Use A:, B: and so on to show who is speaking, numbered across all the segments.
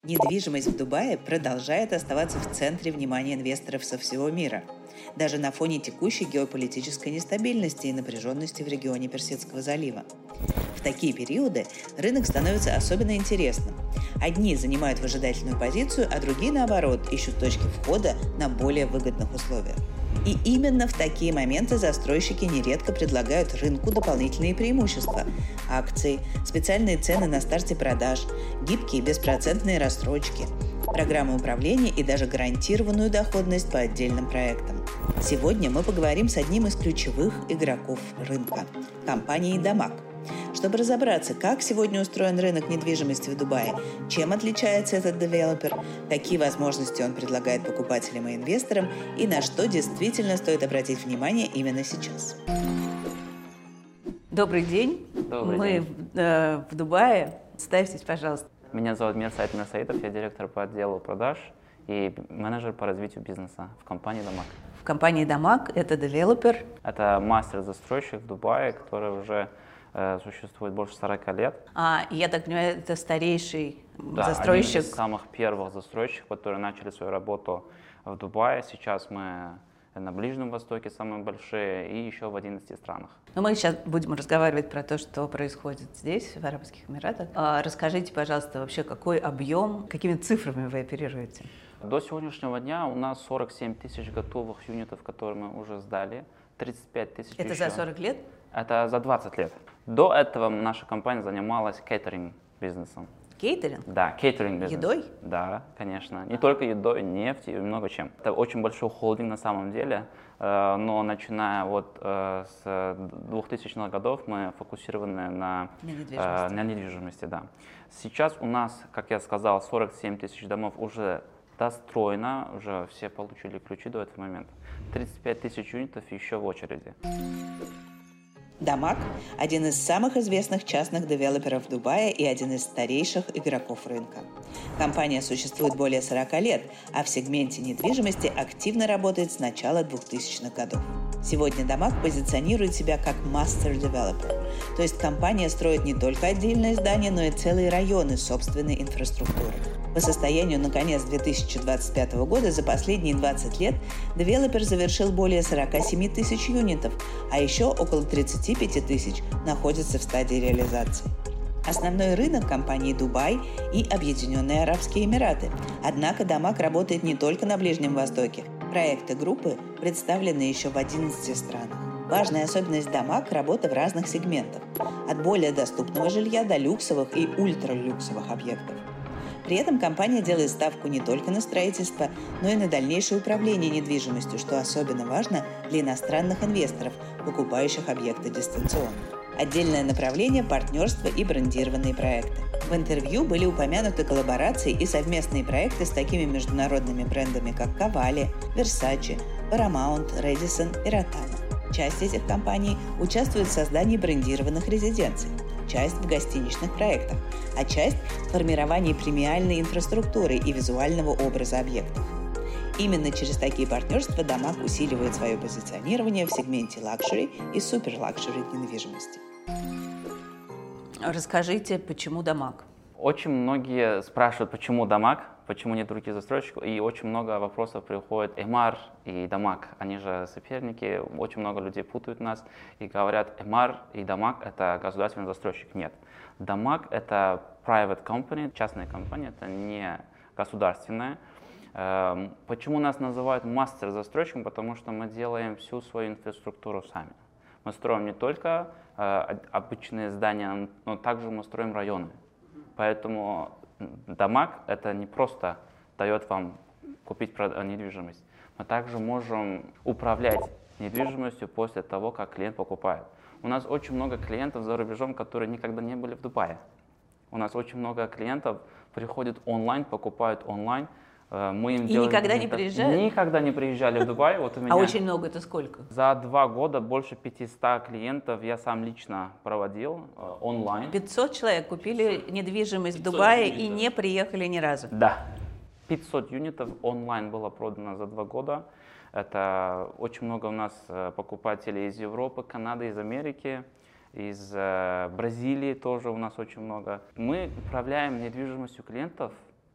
A: Недвижимость в Дубае продолжает оставаться в центре внимания инвесторов со всего мира, даже на фоне текущей геополитической нестабильности и напряженности в регионе Персидского залива. В такие периоды рынок становится особенно интересным. Одни занимают выжидательную позицию, а другие, наоборот, ищут точки входа на более выгодных условиях. И именно в такие моменты застройщики нередко предлагают рынку дополнительные преимущества – акции, специальные цены на старте продаж, гибкие беспроцентные рассрочки, программы управления и даже гарантированную доходность по отдельным проектам. Сегодня мы поговорим с одним из ключевых игроков рынка – компанией «Дамаг». Чтобы разобраться, как сегодня устроен рынок недвижимости в Дубае, чем отличается этот девелопер, какие возможности он предлагает покупателям и инвесторам и на что действительно стоит обратить внимание именно сейчас.
B: Добрый день. Мы в Дубае. Ставьтесь, пожалуйста.
C: Меня зовут Мирсайд Мирсаидов, я директор по отделу продаж и менеджер по развитию бизнеса в компании «Дамаг».
B: В компании «Дамаг» это девелопер.
C: Это мастер-застройщик в Дубае, который уже существует больше 40 лет.
B: Я так понимаю, это старейший застройщик.
C: Один из самых первых застройщиков, которые начали свою работу в Дубае. Сейчас мы на Ближнем Востоке самые большие и еще в 11 странах.
B: Но мы сейчас будем разговаривать про то, что происходит здесь, в Арабских Эмиратах. Расскажите, пожалуйста, вообще, какой объем, какими цифрами вы оперируете?
C: До сегодняшнего дня у нас 47 тысяч готовых юнитов, которые мы уже сдали. 35 тысяч
B: Это
C: еще.
B: за 40 лет?
C: Это за 20 лет. До этого наша компания занималась кейтеринг-бизнесом.
B: Кейтеринг?
C: Да, кейтеринг-бизнес.
B: Едой?
C: Да, конечно. Не только едой, нефтью и много чем. Это очень большой холдинг на самом деле, но начиная с 2000-х годов мы фокусированы на недвижимости. Да. Сейчас у нас, как я сказал, 47 тысяч домов уже достроено, уже все получили ключи до этого момента. 35 тысяч юнитов еще в очереди.
A: «Дамаг» – один из самых известных частных девелоперов Дубая и один из старейших игроков рынка. Компания существует более 40 лет, а в сегменте недвижимости активно работает с начала 2000-х годов. Сегодня «Дамаг» позиционирует себя как master developer, то есть компания строит не только отдельные здания, но и целые районы собственной инфраструктуры. По состоянию на конец 2025 года за последние 20 лет девелопер завершил более 47 тысяч юнитов, а еще около 35 тысяч находятся в стадии реализации. Основной рынок компании Дубай и Объединенные Арабские Эмираты. Однако «Дамаг» работает не только на Ближнем Востоке. Проекты группы представлены еще в 11 странах. Важная особенность «Дамаг» – работа в разных сегментах. От более доступного жилья до люксовых и ультралюксовых объектов. При этом компания делает ставку не только на строительство, но и на дальнейшее управление недвижимостью, что особенно важно для иностранных инвесторов, покупающих объекты дистанционно. Отдельное направление – партнерство и брендированные проекты. В интервью были упомянуты коллаборации и совместные проекты с такими международными брендами, как Cavalli, Versace, Paramount, Radisson и Rotana. Часть этих компаний участвует в создании брендированных резиденций, часть в гостиничных проектах, а часть в формировании премиальной инфраструктуры и визуального образа объектов. Именно через такие партнерства «Дамаг» усиливает свое позиционирование в сегменте лакшери и суперлакшери недвижимости.
B: Расскажите, почему «Дамаг»?
C: Очень многие спрашивают, почему «Дамаг», почему нет других застройщиков, и очень много вопросов приходит. Эмар и «Дамаг», они же соперники, очень много людей путают нас и говорят, Эмар и «Дамаг» — это государственный застройщик. Нет. «Дамаг» — это private company, частная компания, это не государственная. Почему нас называют мастер-застройщиком? Потому что мы делаем всю свою инфраструктуру сами. Мы строим не только обычные здания, но также мы строим районы. Поэтому «Дамаг» — это не просто дает вам купить недвижимость. Мы также можем управлять недвижимостью после того, как клиент покупает. У нас очень много клиентов за рубежом, которые никогда не были в Дубае. У нас очень много клиентов приходят онлайн, покупают онлайн. Мы им
B: никогда не приезжают?
C: Никогда не приезжали в Дубай. Вот у меня
B: А очень много — это сколько?
C: За 2 года больше 500 клиентов я сам лично проводил онлайн.
B: 500 человек купили недвижимость в Дубае и не приехали ни разу?
C: Да. 500 юнитов онлайн было продано за 2 года. Это очень много у нас покупателей из Европы, Канады, из Америки. Из Бразилии тоже у нас очень много. Мы управляем недвижимостью клиентов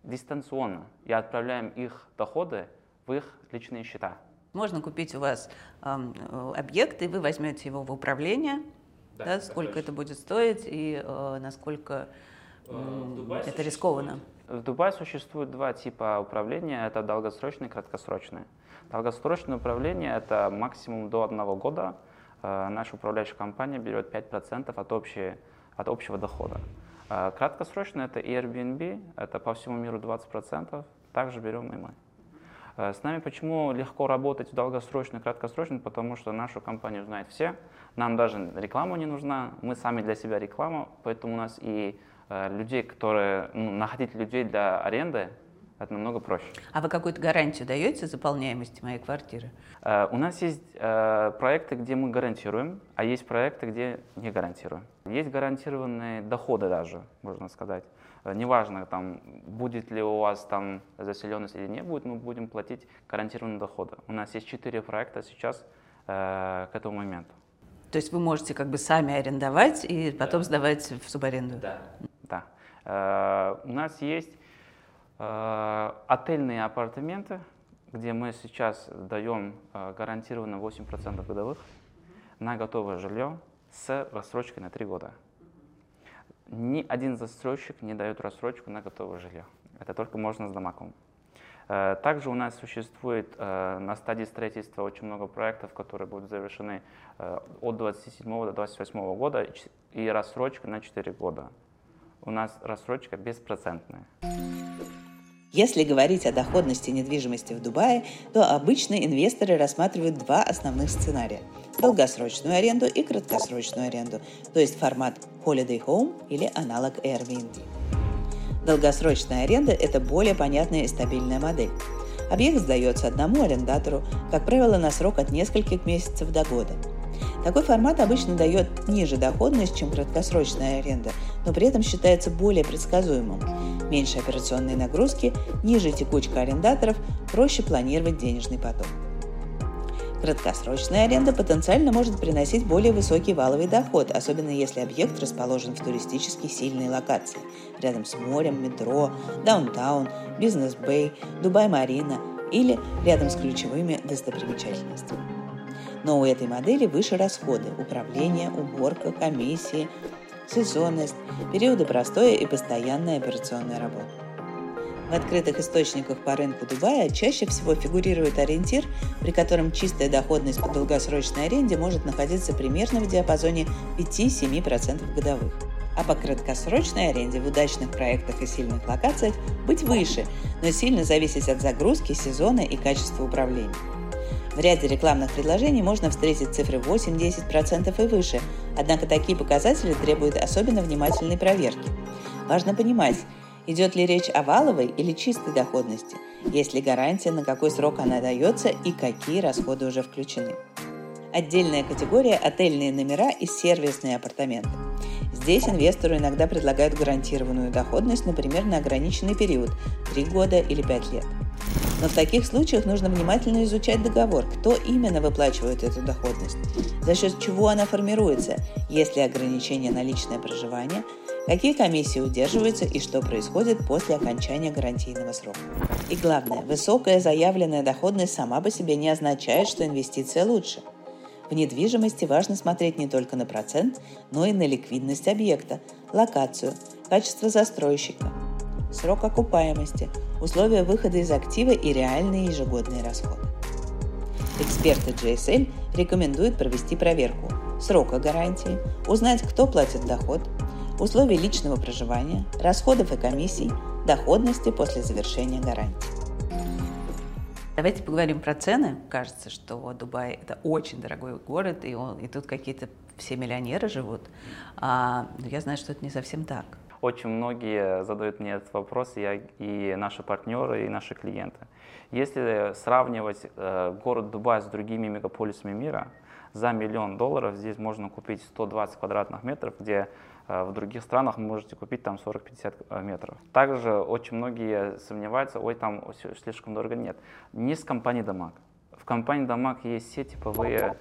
C: дистанционно и отправляем их доходы в их личные счета.
B: Можно купить у вас объект, и вы возьмете его в управление, да, сколько это будет стоить и насколько это рискованно.
C: В Дубае существует два типа управления, это долгосрочное и краткосрочное. Долгосрочное управление – это максимум до 1 года. Наша управляющая компания берет 5% от общего дохода. Краткосрочное – это Airbnb, это по всему миру 20%, также берем и мы. С нами почему легко работать в долгосрочно и краткосрочно, потому что нашу компанию знают все, нам даже реклама не нужна, мы сами для себя реклама, поэтому у нас и людей, которые, находить людей для аренды, это намного проще.
B: А вы какую-то гарантию даете заполняемости моей квартиры?
C: У нас есть проекты, где мы гарантируем, а есть проекты, где не гарантируем. Есть гарантированные доходы даже, можно сказать. Неважно, там, будет ли у вас там заселенность или не будет, мы будем платить гарантированные доходы. У нас есть 4 проекта сейчас к этому моменту.
B: То есть вы можете как бы сами арендовать и потом сдавать в субаренду?
C: Да. У нас есть отельные апартаменты, где мы сейчас даем гарантированно 8% годовых на готовое жилье с рассрочкой на 3 года. Ни один застройщик не дает рассрочку на готовое жилье. Это только можно с Дамаком. Также у нас существует на стадии строительства очень много проектов, которые будут завершены от 27 до 28 года и рассрочка на 4 года. У нас рассрочка беспроцентная.
A: Если говорить о доходности недвижимости в Дубае, то обычно инвесторы рассматривают два основных сценария – долгосрочную аренду и краткосрочную аренду, то есть формат Holiday Home или аналог Airbnb. Долгосрочная аренда – это более понятная и стабильная модель. Объект сдается одному арендатору, как правило, на срок от нескольких месяцев до года. Такой формат обычно дает ниже доходность, чем краткосрочная аренда, но при этом считается более предсказуемым. Меньше операционные нагрузки, ниже текучка арендаторов, проще планировать денежный поток. Краткосрочная аренда потенциально может приносить более высокий валовый доход, особенно если объект расположен в туристически сильной локации, рядом с морем, метро, даунтаун, бизнес-бэй, Дубай-Марина или рядом с ключевыми достопримечательностями. Но у этой модели выше расходы – управление, уборка, комиссии, сезонность, периоды простоя и постоянная операционная работа. В открытых источниках по рынку Дубая чаще всего фигурирует ориентир, при котором чистая доходность по долгосрочной аренде может находиться примерно в диапазоне 5-7% годовых, а по краткосрочной аренде в удачных проектах и сильных локациях быть выше, но сильно зависеть от загрузки, сезона и качества управления. В ряде рекламных предложений можно встретить цифры 8-10% и выше, однако такие показатели требуют особенно внимательной проверки. Важно понимать, идет ли речь о валовой или чистой доходности, есть ли гарантия, на какой срок она дается и какие расходы уже включены. Отдельная категория – отельные номера и сервисные апартаменты. Здесь инвестору иногда предлагают гарантированную доходность, например, на ограниченный период – 3 года или 5 лет. Но в таких случаях нужно внимательно изучать договор, кто именно выплачивает эту доходность, за счет чего она формируется, есть ли ограничения на личное проживание, какие комиссии удерживаются и что происходит после окончания гарантийного срока. И главное, высокая заявленная доходность сама по себе не означает, что инвестиция лучше. В недвижимости важно смотреть не только на процент, но и на ликвидность объекта, локацию, качество застройщика, срок окупаемости, условия выхода из актива и реальные ежегодные расходы. Эксперты GSL рекомендуют провести проверку срока гарантии, узнать, кто платит доход, условий личного проживания, расходов и комиссий, доходности после завершения гарантии.
B: Давайте поговорим про цены. Кажется, что Дубай – это очень дорогой город, и тут какие-то все миллионеры живут. Но я знаю, что это не совсем так.
C: Очень многие задают мне этот вопрос, и наши партнеры, и наши клиенты. Если сравнивать город Дубай с другими мегаполисами мира, за $1 миллион здесь можно купить 120 квадратных метров, где в других странах вы можете купить там 40-50 метров. Также очень многие сомневаются, там слишком дорого. Нет, не с компанией Дамак. В компании Дамак есть все типовые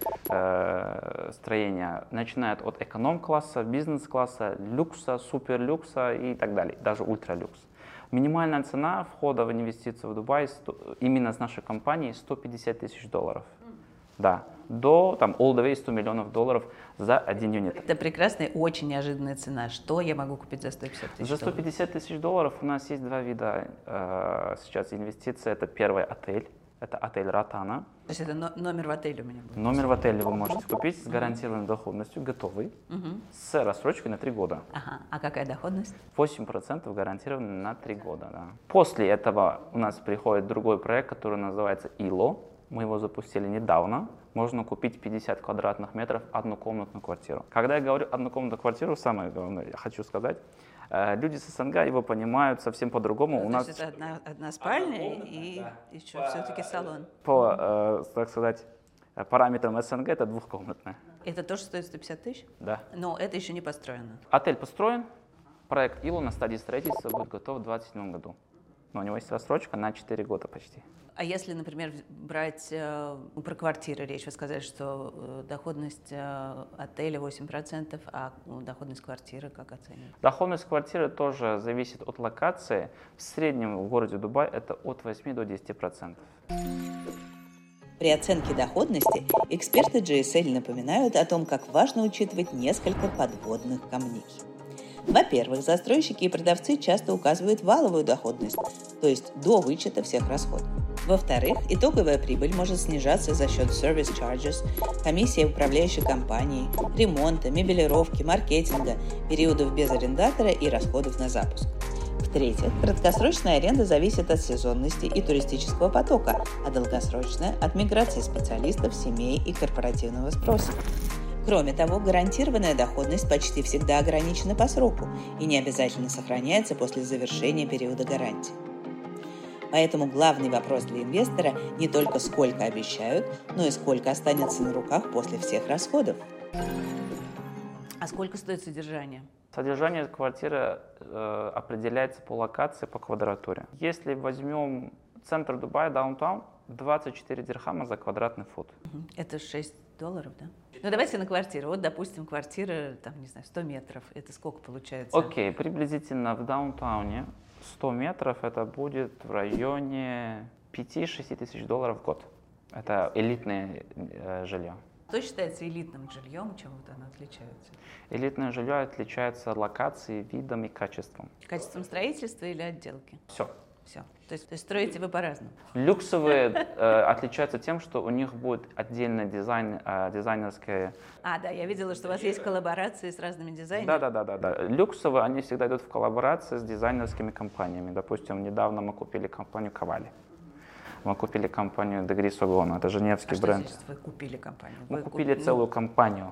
C: строения, начиная от эконом-класса, бизнес-класса, люкса, суперлюкса и так далее, даже ультралюкс. Минимальная цена входа в инвестицию в Дубай именно с нашей компанией $150 тысяч. Да, до, там, all the way $100 миллионов за один юнит.
B: Это прекрасная, очень неожиданная цена. Что я могу купить за 150 тысяч?
C: За $150 тысяч у нас есть два вида сейчас инвестиций. Это первый отель, это отель Ротана.
B: То есть это номер в отеле у меня будет?
C: Номер в отеле вы можете купить с гарантированной доходностью, готовый, с рассрочкой на 3 года.
B: Ага. А какая доходность?
C: 8% гарантированно на 3 года. Да. После этого у нас приходит другой проект, который называется ИЛО. Мы его запустили недавно. Можно купить 50 квадратных метров однокомнатную квартиру. Когда я говорю однокомнатную квартиру, самое главное, я хочу сказать, люди с СНГ его понимают совсем по-другому.
B: Ну, у нас это одна спальня и еще все-таки салон.
C: По, так сказать, параметрам СНГ это двухкомнатная.
B: Это тоже стоит 150 тысяч?
C: Да.
B: Но это еще не построено.
C: Отель построен, проект ИЛО на стадии строительства будет готов в 2027 году. Но у него есть рассрочка на 4 года почти.
B: А если, например, брать про квартиры речь, вы сказали, что доходность отеля 8%, а доходность квартиры как оцениваете?
C: Доходность квартиры тоже зависит от локации. В среднем в городе Дубай это от 8 до 10%.
A: При оценке доходности эксперты GSL напоминают о том, как важно учитывать несколько подводных камней. Во-первых, застройщики и продавцы часто указывают валовую доходность, то есть до вычета всех расходов. Во-вторых, итоговая прибыль может снижаться за счет service charges, комиссии управляющей компании, ремонта, мебелировки, маркетинга, периодов без арендатора и расходов на запуск. В-третьих, краткосрочная аренда зависит от сезонности и туристического потока, а долгосрочная – от миграции специалистов, семей и корпоративного спроса. Кроме того, гарантированная доходность почти всегда ограничена по сроку и не обязательно сохраняется после завершения периода гарантии. Поэтому главный вопрос для инвестора не только сколько обещают, но и сколько останется на руках после всех расходов.
B: А сколько стоит содержание?
C: Содержание квартиры определяется по локации, по квадратуре. Если возьмем центр Дубая, даунтаун, 24 дирхама за квадратный фут.
B: Это $6, да? Ну давайте на квартиру. Вот, допустим, квартира, там, не знаю, 100 метров. Это сколько получается?
C: Окей, приблизительно в даунтауне 100 метров это будет в районе $5-6 тысяч в год. Это элитное жилье.
B: Что считается элитным жильем? Чем вот оно отличается?
C: Элитное жилье отличается локацией, видом и качеством.
B: Качеством строительства или отделки?
C: Все.
B: Все. То есть строите вы по-разному?
C: Люксовые отличаются тем, что у них будет отдельный дизайн, дизайнерская...
B: Да, я видела, что у вас есть коллаборации с разными дизайнерами.
C: Да. Люксовые, они всегда идут в коллаборации с дизайнерскими компаниями. Допустим, недавно мы купили компанию Cavalli. Мы купили компанию De Gris-Ogona, это женевский бренд.
B: Что значит, вы купили компанию?
C: Мы купили целую компанию.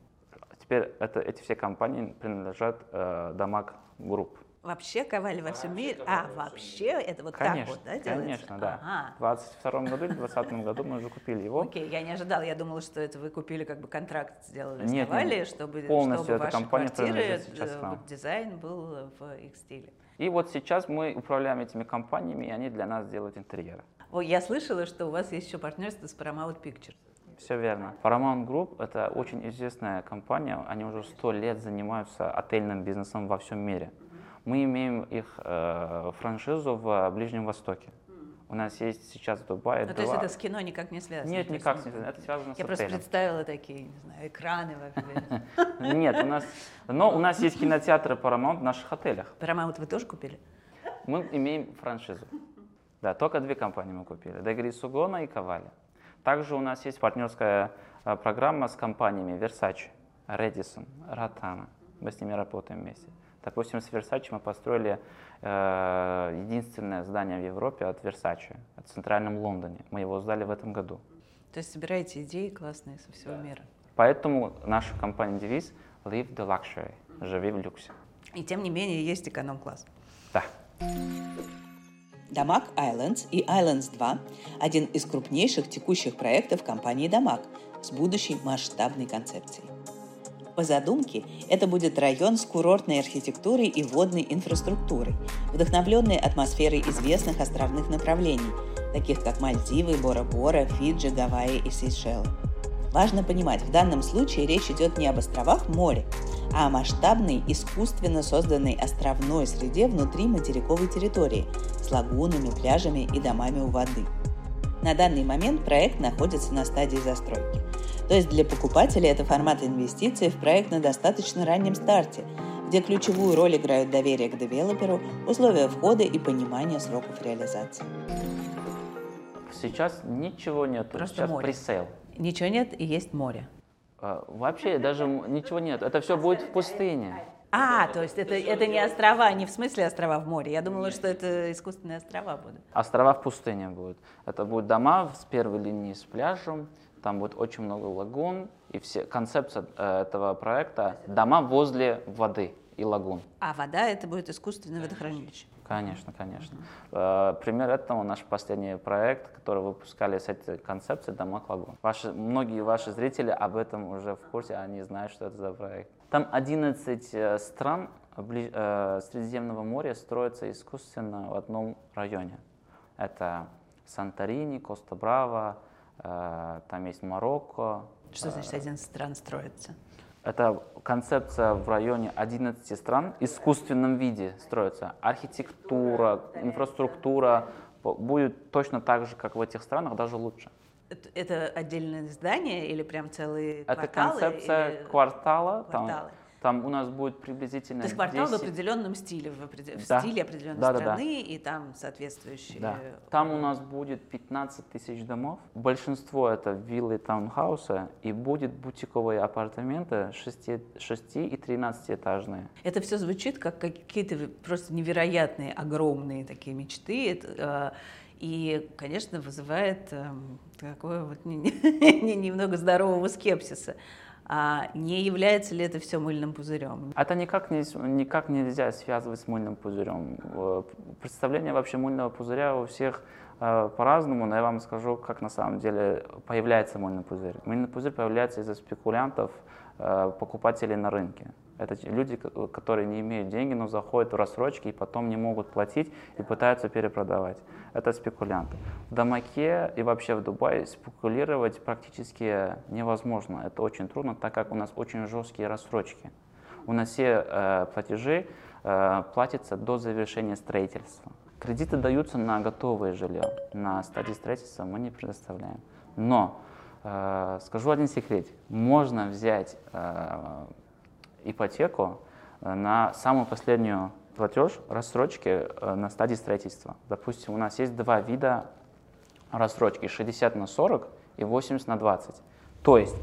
C: Теперь эти все компании принадлежат Damag Group.
B: Вообще Cavalli во всем мире? Вообще это вот
C: конечно,
B: так вот, да, делается?
C: Конечно, да.
B: Ага.
C: В 2022 году или 2020 году мы уже купили его.
B: Окей, я не ожидала, я думала, что это вы купили, как бы контракт сделали с
C: Нет,
B: Cavalli, чтобы
C: полностью эта
B: ваши
C: компания
B: квартиры,
C: принадлежит сейчас нам.
B: дизайн был в их стиле.
C: И вот сейчас мы управляем этими компаниями, и они для нас делают интерьеры.
B: Я слышала, что у вас есть еще партнерство с Paramount Pictures.
C: Все верно. Paramount Group – это очень известная компания, они уже 100 лет занимаются отельным бизнесом во всем мире. Мы имеем их франшизу в Ближнем Востоке. У нас есть сейчас в Дубае
B: То есть это с кино никак не связано?
C: Нет, никак не связано. Это связано с отелем.
B: Я просто представила такие, не знаю, экраны вообще.
C: Нет, у нас есть кинотеатры Paramount в наших отелях.
B: Paramount вы тоже купили?
C: Мы имеем франшизу. Да, только 2 компании мы купили. De Gris-Ogona и Cavalli. Также у нас есть партнерская программа с компаниями Versace, Radisson, Rotana. Мы с ними работаем вместе. Допустим, с Versace мы построили единственное здание в Европе от Versace, в центральном Лондоне. Мы его сдали в этом году.
B: То есть собираете идеи классные со всего мира.
C: Поэтому наша компания девиз «Live the luxury» – «Живи в люксе».
B: И тем не менее есть эконом-класс.
C: Да.
A: Damag Islands и Islands 2 – один из крупнейших текущих проектов компании Damag с будущей масштабной концепцией. По задумке, это будет район с курортной архитектурой и водной инфраструктурой, вдохновленный атмосферой известных островных направлений, таких как Мальдивы, Бора-Бора, Фиджи, Гавайи и Сейшелы. Важно понимать, в данном случае речь идет не об островах в море, а о масштабной, искусственно созданной островной среде внутри материковой территории с лагунами, пляжами и домами у воды. На данный момент проект находится на стадии застройки. То есть для покупателя это формат инвестиций в проект на достаточно раннем старте, где ключевую роль играют доверие к девелоперу, условия входа и понимание сроков реализации.
C: Сейчас ничего нет, сейчас пресейл.
B: Ничего нет и есть море.
C: Вообще даже ничего нет, это все будет в пустыне.
B: То есть это не острова, не в смысле острова в море. Я думала, что это искусственные острова будут.
C: Острова в пустыне будут. Это будут дома с первой линии с пляжем, там будет очень много лагун. И концепция этого проекта – дома возле воды и лагун. А
B: вода – это будет искусственное водохранилище?
C: Конечно, конечно. Пример этого наш последний проект, который выпускали с этой концепцией «Дома к лагун». Многие ваши зрители об этом уже в курсе, они знают, что это за проект. Там 11 стран Средиземного моря строятся искусственно в одном районе. Это Санторини, Коста-Браво, там есть Марокко.
B: Что значит 11 стран строится?
C: Это концепция в районе 11 стран в искусственном виде строится. Архитектура, инфраструктура будет точно так же, как в этих странах, даже лучше.
B: Это отдельное здание или прям целые кварталы?
C: Это концепция квартала. Там у нас будет приблизительно 10...
B: То есть квартал в определенном стиле, в стиле определенной страны, и там соответствующие...
C: Да. Там у нас будет 15 тысяч домов. Большинство это виллы, таунхаусы, и будет бутиковые апартаменты 6 и 13-этажные.
B: Это все звучит как какие-то просто невероятные, огромные такие мечты. И, конечно, вызывает такое вот немного здорового скепсиса. А не является ли это все мыльным пузырем?
C: Это никак нельзя связывать с мыльным пузырем. Представление вообще мыльного пузыря у всех по-разному, но я вам скажу, как на самом деле появляется мыльный пузырь. Мыльный пузырь появляется из-за спекулянтов, покупателей на рынке. Это люди, которые не имеют денег, но заходят в рассрочки и потом не могут платить и пытаются перепродавать. Это спекулянты. В Дамаке и вообще в Дубае спекулировать практически невозможно. Это очень трудно, так как у нас очень жесткие рассрочки. У нас все платежи платятся до завершения строительства. Кредиты даются на готовое жилье. На стадии строительства мы не предоставляем. Но скажу один секрет. Можно взять ипотеку на самую последнюю платеж рассрочки на стадии строительства. Допустим, у нас есть два вида рассрочки: 60/40 и 80/20. То есть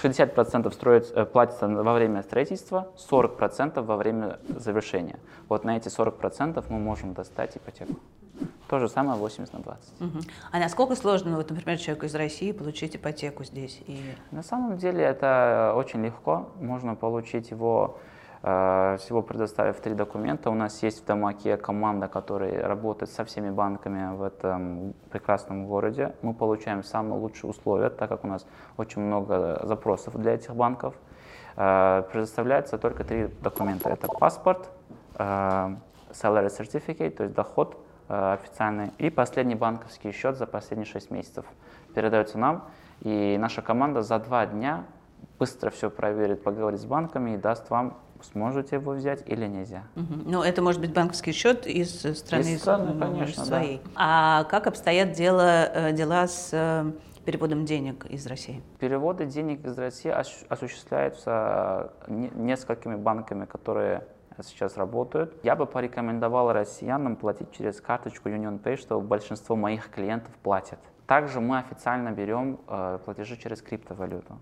C: 60% платится во время строительства, 40% во время завершения. Вот на эти 40% мы можем достать ипотеку. То же самое 80/20.
B: А насколько сложно, вот, например, человеку из России получить ипотеку здесь?
C: На самом деле это очень легко. Можно получить его, всего предоставив 3 документа. У нас есть в Дамаке команда, которая работает со всеми банками в этом прекрасном городе. Мы получаем самые лучшие условия, так как у нас очень много запросов для этих банков. Предоставляется только 3 документа. Это паспорт, salary certificate, то есть доход официальный, и последний банковский счет за последние 6 месяцев передается нам, и наша команда за 2 дня быстро все проверит, поговорит с банками и даст вам, сможете его взять или нельзя.
B: Ну, это может быть банковский счет из страны,
C: конечно,
B: своей. Да. А как обстоят дела с переводом денег из России?
C: Переводы денег из России осуществляются несколькими банками, которые сейчас работают. Я бы порекомендовал россиянам платить через карточку UnionPay, что большинство моих клиентов платят. Также мы официально берем платежи через криптовалюту,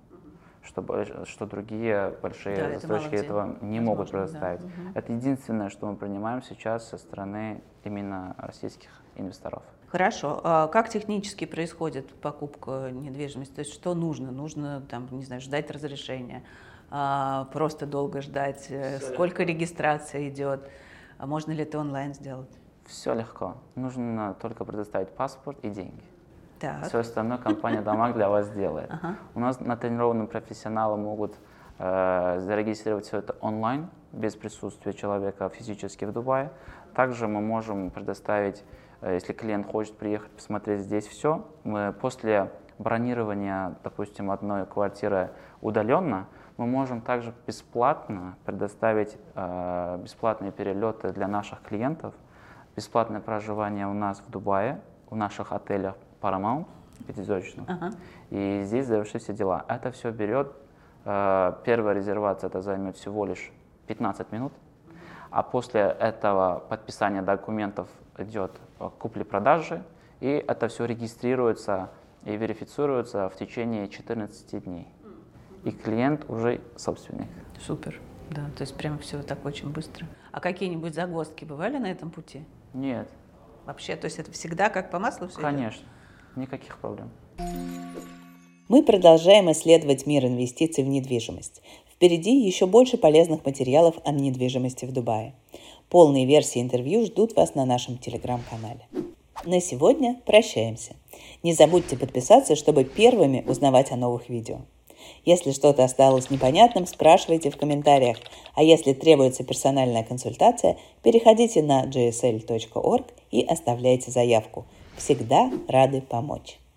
C: что другие большие застройщики этого не могут предоставить. Да. Это единственное, что мы принимаем сейчас со стороны именно российских инвесторов.
B: Хорошо. А как технически происходит покупка недвижимости? То есть что нужно? Нужно, там, не знаю, ждать разрешения? Просто долго ждать, сколько регистрация идет, можно ли это онлайн сделать?
C: Все легко, нужно только предоставить паспорт и деньги.
B: Так.
C: Все остальное компания Дамак для вас делает. У нас натренированные профессионалы могут зарегистрировать все это онлайн, без присутствия человека физически в Дубае. Также мы можем предоставить, если клиент хочет приехать посмотреть здесь все, мы после бронирования, допустим, одной квартиры удаленно, Мы можем также бесплатно предоставить бесплатные перелеты для наших клиентов, бесплатное проживание у нас в Дубае, в наших отелях Paramount, пятизвездочных. И здесь завершить все дела. Это все берет, первая резервация, это займет всего лишь 15 минут, а после этого подписания документов идет купли-продажи, и это все регистрируется и верифицируется в течение 14 дней. И клиент уже собственник.
B: Супер, да, то есть прямо все так очень быстро. А какие-нибудь загвоздки бывали на этом пути?
C: Нет.
B: Вообще, то есть это всегда как по маслу все
C: Конечно, никаких проблем.
A: Мы продолжаем исследовать мир инвестиций в недвижимость. Впереди еще больше полезных материалов о недвижимости в Дубае. Полные версии интервью ждут вас на нашем телеграм-канале. На сегодня прощаемся. Не забудьте подписаться, чтобы первыми узнавать о новых видео. Если что-то осталось непонятным, спрашивайте в комментариях. А если требуется персональная консультация, переходите на gsl.org и оставляйте заявку. Всегда рады помочь.